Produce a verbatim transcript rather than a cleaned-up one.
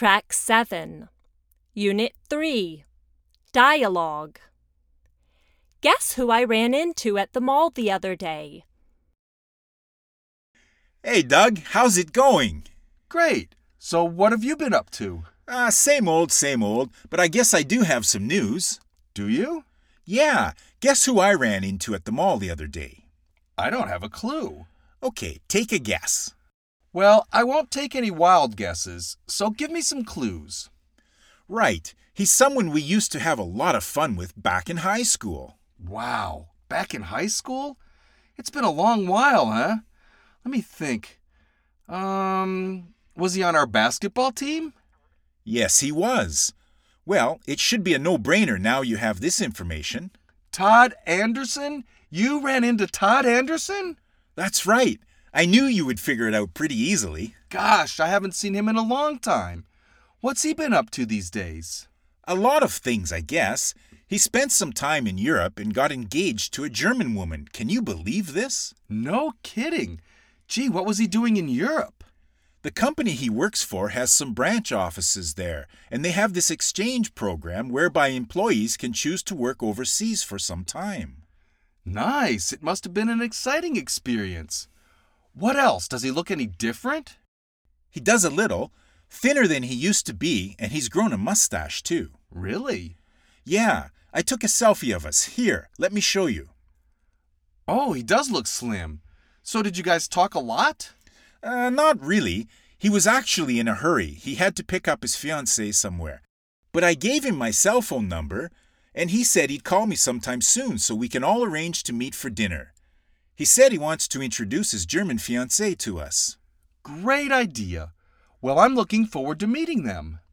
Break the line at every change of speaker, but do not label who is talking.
Track seven, Unit three, Dialogue. Guess who I ran into at the mall the other day?
Hey, Doug, how's it going?
Great. So what have you been up to?
Uh, same old, same old, but I guess I do have some news.
Do you?
Yeah, guess who I ran into at the mall the other day?
I don't have a clue.
Okay, take a guess.
Well, I won't take any wild guesses, so give me some clues.
Right, he's someone we used to have a lot of fun with back in high school.
Wow, back in high school? It's been a long while, huh? Let me think. Um, was he on our basketball team?
Yes, he was. Well, it should be a no-brainer now you have this information.
Todd Anderson? You ran into Todd Anderson?
That's right. I knew you would figure it out pretty easily.
Gosh, I haven't seen him in a long time. What's he been up to these days?
A lot of things, I guess. He spent some time in Europe and got engaged to a German woman. Can you believe this?
No kidding. Gee, what was he doing in Europe?
The company he works for has some branch offices there, and they have this exchange program whereby employees can choose to work overseas for some time.
Nice. It must have been an exciting experience. What else? Does he look any different?
He does a little. Thinner than he used to be, and he's grown a mustache, too.
Really?
Yeah, I took a selfie of us. Here, let me show you.
Oh, he does look slim. So did you guys talk a lot?
Uh, not really. He was actually in a hurry. He had to pick up his fiancée somewhere. But I gave him my cell phone number, and he said he'd call me sometime soon so we can all arrange to meet for dinner. He said he wants to introduce his German fiancée to us.
Great idea. Well, I'm looking forward to meeting them.